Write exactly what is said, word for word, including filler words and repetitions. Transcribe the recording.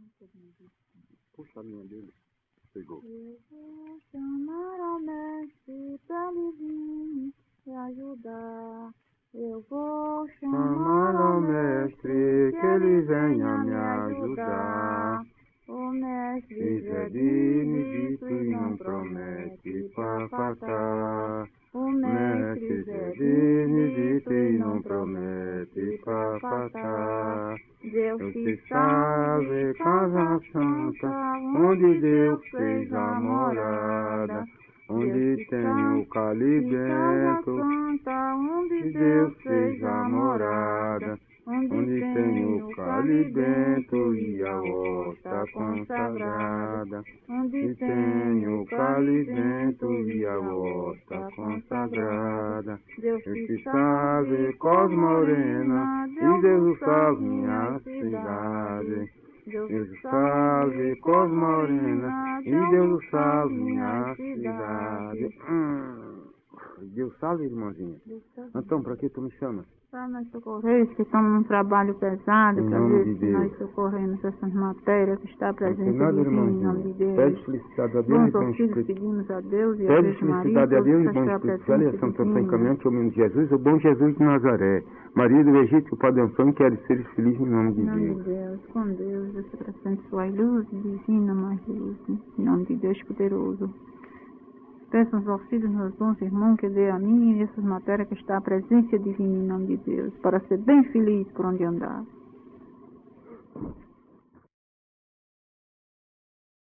Puxa a linha dele. Pegou. Eu vou chamar ao mestre pra ele vir me ajudar. Eu vou chamar ao mestre que ele venha me ajudar. O mestre é dito e não promete papatá. O mestre é dito e não promete papatá. Deus que sabe casa santa, onde Deus fez a morada, onde tem o calibento, onde Deus fez a morada, onde tem o calibento e a horta consagrada, onde tem o calibento e a horta consagrada. Deus que sabe cos morena, e Deus sabe minha cidade. Deus sabe cos morena, e Deus sabe minha cidade. Hum. Deus salve, irmãzinha. Então, para que tu me chamas? Para nós socorrer, que estamos num trabalho pesado, Em para nome ver de se nós Deus. socorremos essas matérias que está presente Não tem nada, divina, em nome irmãzinha. de Deus. Pede felicidade a Deus e Bons bom auxílios espírito. pedimos a Deus e a Pede Virgem Maria, felicidade a Deus e todos bom para a espírito. Velho, presença Santo Antônio divina. Caminhante, o menino Jesus, o bom Jesus de Nazaré. Maria do Egito, o Padre Antônio, quero ser feliz em nome de Em nome Deus. de Deus, com Deus, você presente sua luz divina, mais luz, em nome de Deus poderoso. Peço os auxílios meus bons irmãos que dê a mim e essas matérias que está a presença divina em nome de Deus, para ser bem feliz por onde andar.